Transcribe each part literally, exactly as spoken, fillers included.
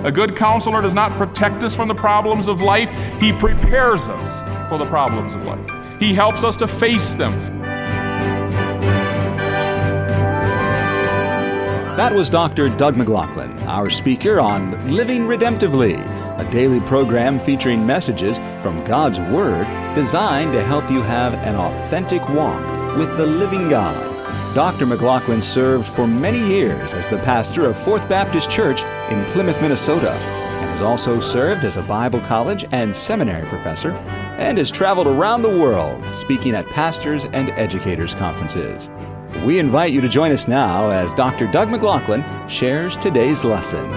A good counselor does not protect us from the problems of life. He prepares us for the problems of life. He helps us to face them. That was Doctor Doug McLaughlin, our speaker on Living Redemptively, a daily program featuring messages from God's Word designed to help you have an authentic walk with the living God. Doctor McLaughlin served for many years as the pastor of Fourth Baptist Church in Plymouth, Minnesota, and has also served as a Bible college and seminary professor, and has traveled around the world speaking at pastors' and educators' conferences. We invite you to join us now as Doctor Doug McLaughlin shares today's lesson.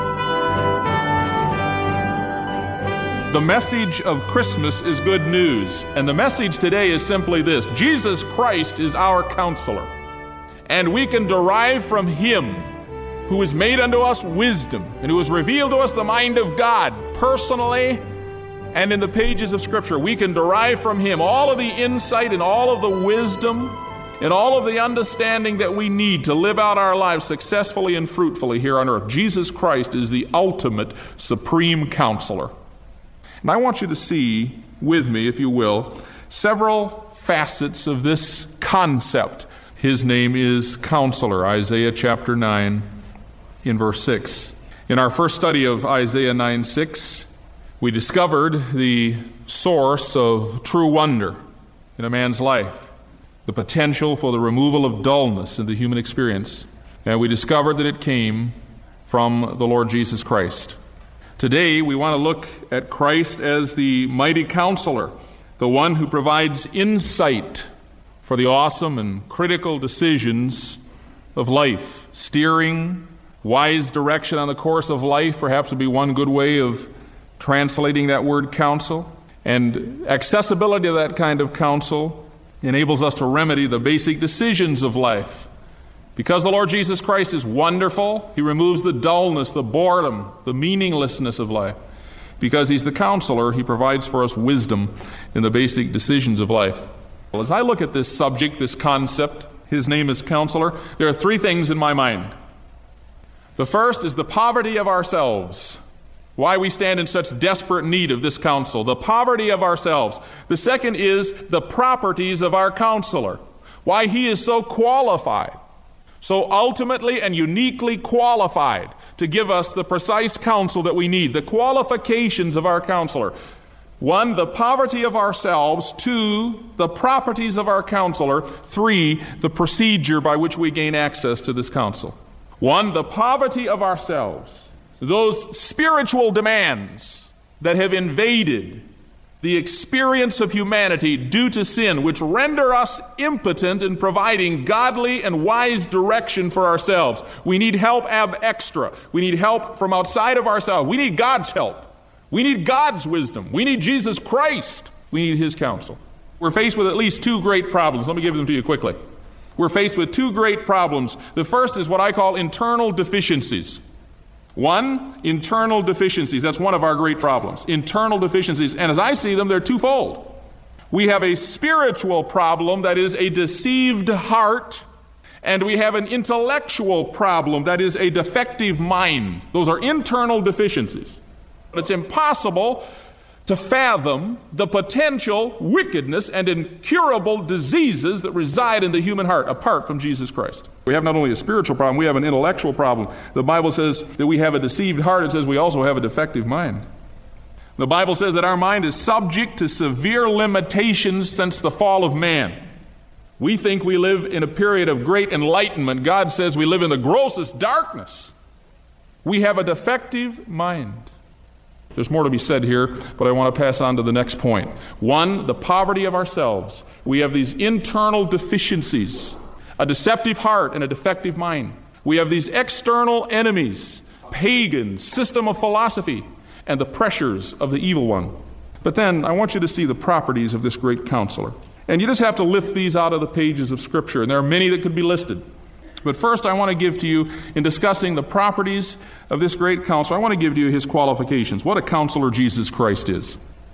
The message of Christmas is good news, and the message today is simply this: Jesus Christ is our counselor, and we can derive from Him, who has made unto us wisdom, and who has revealed to us the mind of God personally and in the pages of Scripture. We can derive from Him all of the insight and all of the wisdom and all of the understanding that we need to live out our lives successfully and fruitfully here on earth. Jesus Christ is the ultimate supreme counselor. And I want you to see with me, if you will, several facets of this concept. His name is Counselor, Isaiah chapter nine, in verse six. In our first study of Isaiah nine six, we discovered the source of true wonder in a man's life, the potential for the removal of dullness in the human experience. And we discovered that it came from the Lord Jesus Christ. Today, we want to look at Christ as the mighty counselor, the one who provides insight for the awesome and critical decisions of life. Steering, wise direction on the course of life, perhaps would be one good way of translating that word counsel. And accessibility of that kind of counsel enables us to remedy the basic decisions of life. Because the Lord Jesus Christ is wonderful, He removes the dullness, the boredom, the meaninglessness of life. Because He's the counselor, He provides for us wisdom in the basic decisions of life. Well, as I look at this subject, this concept, His name is Counselor, there are three things in my mind. The first is the poverty of ourselves. Why we stand in such desperate need of this counsel. The poverty of ourselves. The second is the properties of our counselor. Why he is so qualified, so ultimately and uniquely qualified to give us the precise counsel that we need. The qualifications of our counselor. One, the poverty of ourselves. Two, the properties of our counselor. Three, the procedure by which we gain access to this counsel. One, the poverty of ourselves. Those spiritual demands that have invaded the experience of humanity due to sin, which render us impotent in providing godly and wise direction for ourselves. We need help ab extra. We need help from outside of ourselves. We need God's help. We need God's wisdom. We need Jesus Christ. We need His counsel. We're faced with at least two great problems. Let me give them to you quickly. We're faced with two great problems. The first is what I call internal deficiencies. One, internal deficiencies. That's one of our great problems. Internal deficiencies. And as I see them, they're twofold. We have a spiritual problem, that is a deceived heart, and we have an intellectual problem, that is a defective mind. Those are internal deficiencies. It's impossible to fathom the potential wickedness and incurable diseases that reside in the human heart apart from Jesus Christ. We have not only a spiritual problem, we have an intellectual problem. The Bible says that we have a deceived heart. It says we also have a defective mind. The Bible says that our mind is subject to severe limitations since the fall of man. We think we live in a period of great enlightenment. God says we live in the grossest darkness. We have a defective mind. There's more to be said here, but I want to pass on to the next point. One, the poverty of ourselves. We have these internal deficiencies, a deceptive heart and a defective mind. We have these external enemies, pagan system of philosophy, and the pressures of the evil one. But then I want you to see the properties of this great counselor. And you just have to lift these out of the pages of Scripture, and there are many that could be listed. But first, I want to give to you, in discussing the properties of this great counselor, I want to give to you his qualifications. What a counselor Jesus Christ is.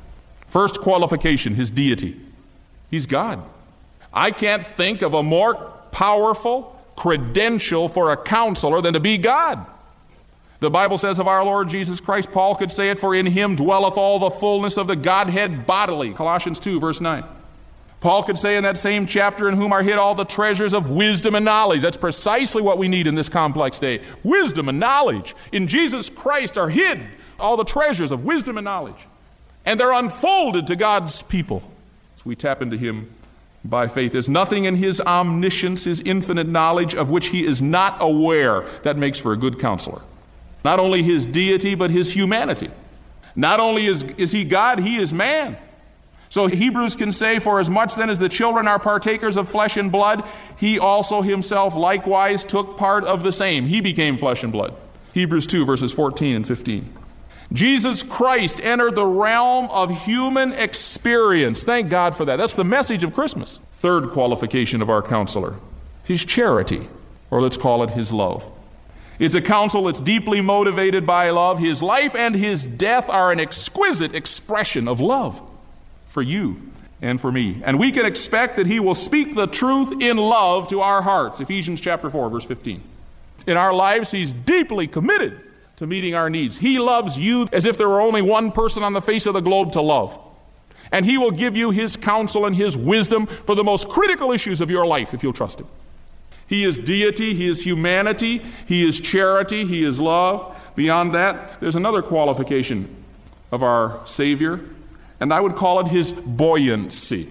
First qualification, his deity. He's God. I can't think of a more powerful credential for a counselor than to be God. The Bible says of our Lord Jesus Christ, Paul could say it, for in him dwelleth all the fullness of the Godhead bodily. Colossians two, verse nine. Paul could say in that same chapter, in whom are hid all the treasures of wisdom and knowledge. That's precisely what we need in this complex day. Wisdom and knowledge. In Jesus Christ are hid all the treasures of wisdom and knowledge. And they're unfolded to God's people. So we tap into him by faith. There's nothing in his omniscience, his infinite knowledge, of which he is not aware. That makes for a good counselor. Not only his deity, but his humanity. Not only is, is he God, he is man. So Hebrews can say, for as much then as the children are partakers of flesh and blood, he also himself likewise took part of the same. He became flesh and blood. Hebrews two, verses fourteen and fifteen. Jesus Christ entered the realm of human experience. Thank God for that. That's the message of Christmas. Third qualification of our counselor, his charity, or let's call it his love. It's a counsel that's deeply motivated by love. His life and his death are an exquisite expression of love for you and for me. And we can expect that he will speak the truth in love to our hearts. Ephesians chapter four, verse fifteen. In our lives, he's deeply committed to meeting our needs. He loves you as if there were only one person on the face of the globe to love. And he will give you his counsel and his wisdom for the most critical issues of your life if you'll trust him. He is deity, he is humanity, he is charity, he is love. Beyond that, there's another qualification of our Savior, and I would call it his buoyancy.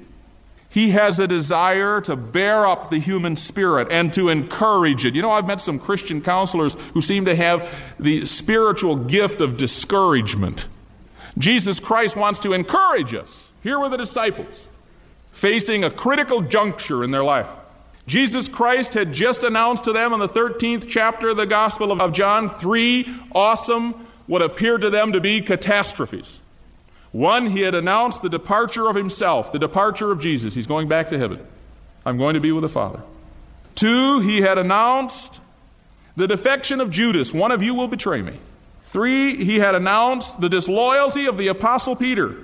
He has a desire to bear up the human spirit and to encourage it. You know, I've met some Christian counselors who seem to have the spiritual gift of discouragement. Jesus Christ wants to encourage us. Here were the disciples facing a critical juncture in their life. Jesus Christ had just announced to them in the thirteenth chapter of the Gospel of John three awesome, what appeared to them to be catastrophes. One, he had announced the departure of himself, the departure of Jesus. He's going back to heaven. I'm going to be with the Father. Two, he had announced the defection of Judas. One of you will betray me. Three, he had announced the disloyalty of the Apostle Peter.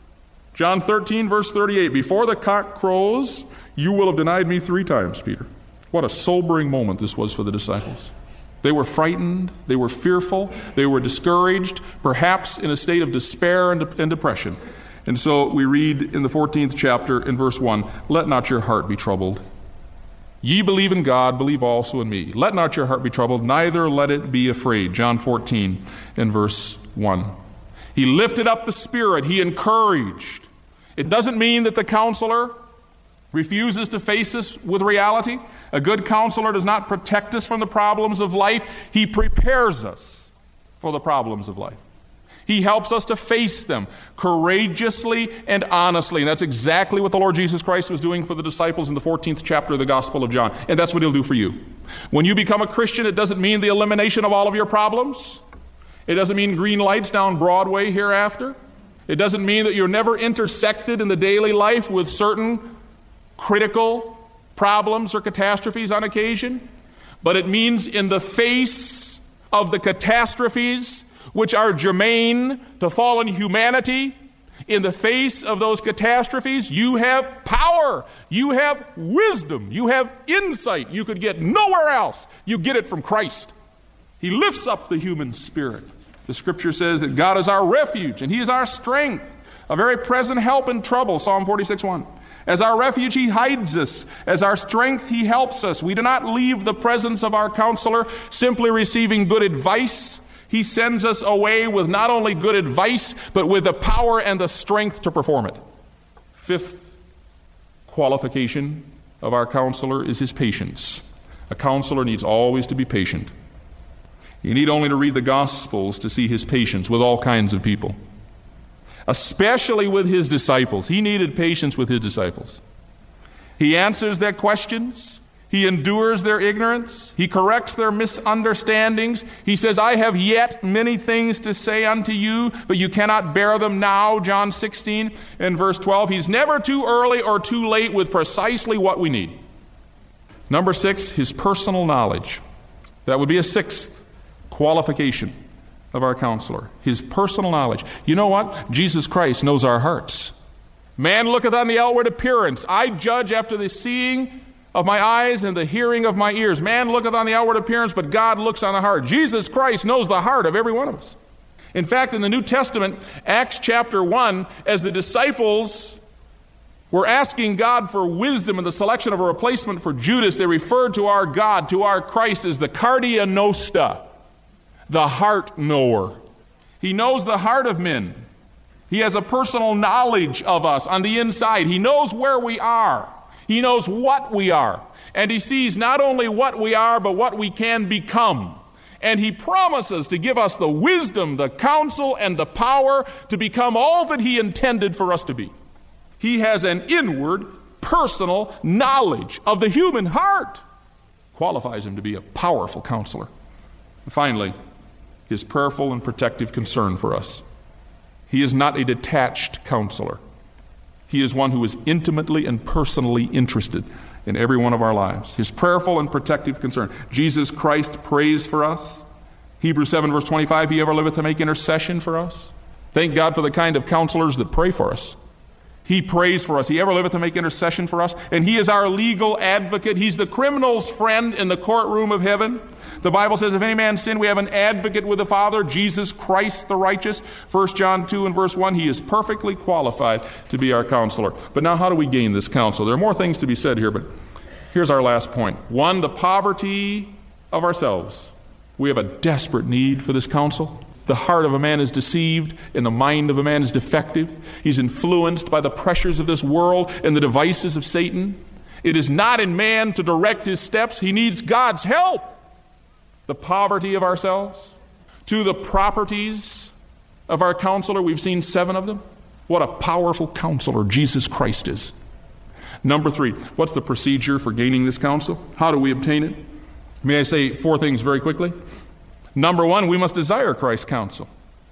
John thirteen, verse thirty-eight, before the cock crows, you will have denied me three times, Peter. What a sobering moment this was for the disciples. They were frightened, they were fearful, they were discouraged, perhaps in a state of despair and, de- and depression. And so we read in the fourteenth chapter in verse one, let not your heart be troubled. Ye believe in God, believe also in me. Let not your heart be troubled, neither let it be afraid. John fourteen in verse one. He lifted up the spirit, he encouraged. It doesn't mean that the counselor refuses to face us with reality. A good counselor does not protect us from the problems of life. He prepares us for the problems of life. He helps us to face them courageously and honestly. And that's exactly what the Lord Jesus Christ was doing for the disciples in the fourteenth chapter of the Gospel of John. And that's what he'll do for you. When you become a Christian, it doesn't mean the elimination of all of your problems. It doesn't mean green lights down Broadway hereafter. It doesn't mean that you're never intersected in the daily life with certain critical problems or catastrophes on occasion, but it means in the face of the catastrophes which are germane to fallen humanity, in the face of those catastrophes, you have power, you have wisdom, you have insight you could get nowhere else. You get it from Christ. He lifts up the human spirit. The scripture says that God is our refuge and he is our strength, a very present help in trouble, Psalm forty-six one. As our refuge, he hides us. As our strength, he helps us. We do not leave the presence of our counselor simply receiving good advice. He sends us away with not only good advice, but with the power and the strength to perform it. Fifth qualification of our counselor is his patience. A counselor needs always to be patient. You need only to read the Gospels to see his patience with all kinds of people. Especially with his disciples. He needed patience with his disciples. He answers their questions. He endures their ignorance. He corrects their misunderstandings. He says, I have yet many things to say unto you, but you cannot bear them now, John sixteen and verse twelve. He's never too early or too late with precisely what we need. Number six, his personal knowledge. That would be a sixth qualification of our counselor, his personal knowledge. You know what? Jesus Christ knows our hearts. Man looketh on the outward appearance. I judge after the seeing of my eyes and the hearing of my ears. Man looketh on the outward appearance, but God looks on the heart. Jesus Christ knows the heart of every one of us. In fact, in the New Testament, Acts chapter one, as the disciples were asking God for wisdom in the selection of a replacement for Judas, they referred to our God, to our Christ, as the Cardia Nostra, the heart knower. He knows the heart of men. He has a personal knowledge of us on the inside. He knows where we are. He knows what we are. And he sees not only what we are, but what we can become. And he promises to give us the wisdom, the counsel, and the power to become all that he intended for us to be. He has an inward, personal knowledge of the human heart. Qualifies him to be a powerful counselor. And finally, his prayerful and protective concern for us. He is not a detached counselor. He is one who is intimately and personally interested in every one of our lives. His prayerful and protective concern. Jesus Christ prays for us. Hebrews seven verse twenty-five, he ever liveth to make intercession for us. Thank God for the kind of counselors that pray for us. He prays for us. He ever liveth to make intercession for us. And he is our legal advocate. He's the criminal's friend in the courtroom of heaven. The Bible says, if any man sin, we have an advocate with the Father, Jesus Christ the righteous. First John two and verse one, he is perfectly qualified to be our counselor. But now how do we gain this counsel? There are more things to be said here, but here's our last point. One, the poverty of ourselves. We have a desperate need for this counsel. The heart of a man is deceived, and the mind of a man is defective. He's influenced by the pressures of this world and the devices of Satan. It is not in man to direct his steps. He needs God's help. The poverty of ourselves. To the properties of our counselor. We've seen seven of them. What a powerful counselor Jesus Christ is. Number three, what's the procedure for gaining this counsel? How do we obtain it? May I say four things very quickly? Number one, we must desire Christ's counsel.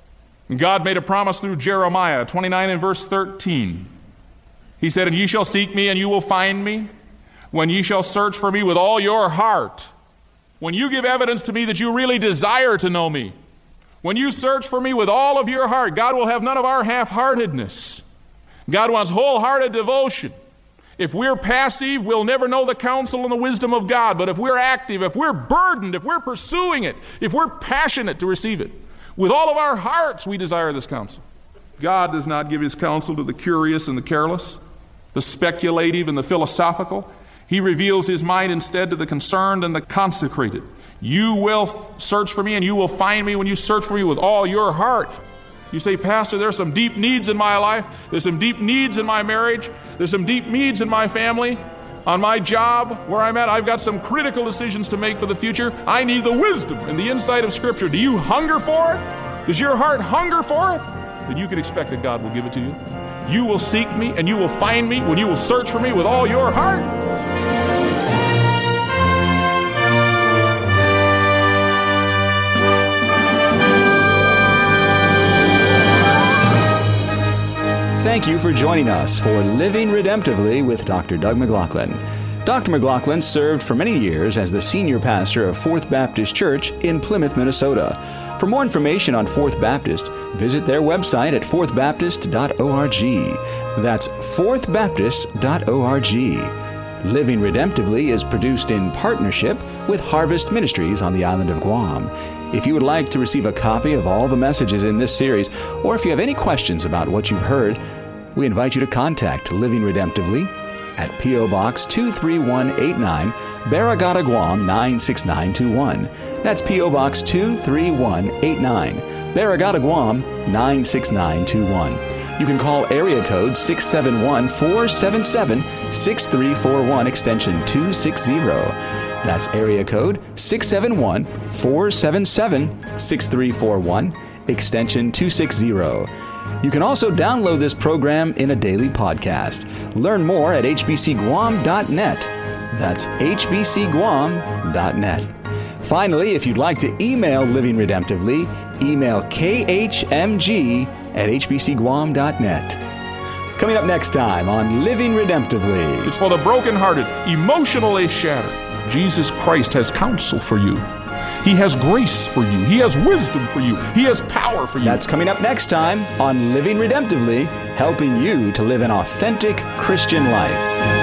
God made a promise through Jeremiah twenty-nine and verse thirteen. He said, and ye shall seek me and you will find me when ye shall search for me with all your heart. When you give evidence to me that you really desire to know me. When you search for me with all of your heart, God will have none of our half-heartedness. God wants wholehearted devotion. If we're passive, we'll never know the counsel and the wisdom of God. But if we're active, if we're burdened, if we're pursuing it, if we're passionate to receive it, with all of our hearts we desire this counsel. God does not give his counsel to the curious and the careless, the speculative and the philosophical. He reveals his mind instead to the concerned and the consecrated. You will f- search for me and you will find me when you search for me with all your heart. You say, Pastor, there's some deep needs in my life. There's some deep needs in my marriage. There's some deep needs in my family. On my job, where I'm at, I've got some critical decisions to make for the future. I need the wisdom and the insight of Scripture. Do you hunger for it? Does your heart hunger for it? Then you can expect that God will give it to you. You will seek me and you will find me when you will search for me with all your heart. Thank you for joining us for Living Redemptively with Doctor Doug McLaughlin. Doctor McLaughlin served for many years as the senior pastor of Fourth Baptist Church in Plymouth, Minnesota. For more information on Fourth Baptist, visit their website at fourth baptist dot org. That's fourth baptist dot org. Living Redemptively is produced in partnership with Harvest Ministries on the island of Guam. If you would like to receive a copy of all the messages in this series, or if you have any questions about what you've heard, we invite you to contact Living Redemptively at P O. Box two three one eight nine, Barragata, Guam nine six nine two one. That's P O. Box two three one eight nine, Barragata, Guam nine six nine two one. You can call area code six seven one, four seven seven, six three four one, extension two sixty. That's area code six seven one, four seven seven, six three four one, extension two sixty. You can also download this program in a daily podcast. Learn more at h b c guam dot net. That's h b c guam dot net. Finally, if you'd like to email Living Redemptively, email k h m g at h b c guam dot net. Coming up next time on Living Redemptively. It's for the brokenhearted, emotionally shattered. Jesus Christ has counsel for you. He has grace for you. He has wisdom for you. He has power for you. That's coming up next time on Living Redemptively, helping you to live an authentic Christian life.